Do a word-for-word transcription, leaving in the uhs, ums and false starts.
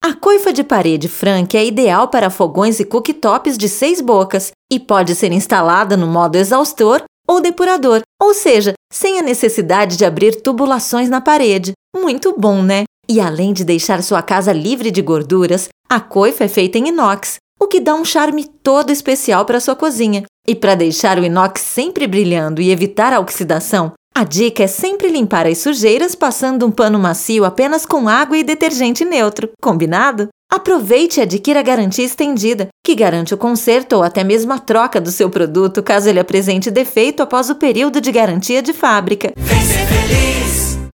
A coifa de parede Frank é ideal para fogões e cooktops de seis bocas e pode ser instalada no modo exaustor ou depurador, ou seja, sem a necessidade de abrir tubulações na parede. Muito bom, né? E além de deixar sua casa livre de gorduras, a coifa é feita em inox, o que dá um charme todo especial para sua cozinha. E para deixar o inox sempre brilhando e evitar a oxidação, a dica é sempre limpar as sujeiras passando um pano macio apenas com água e detergente neutro. Combinado? Aproveite e adquira a garantia estendida, que garante o conserto ou até mesmo a troca do seu produto caso ele apresente defeito após o período de garantia de fábrica. Vem ser feliz!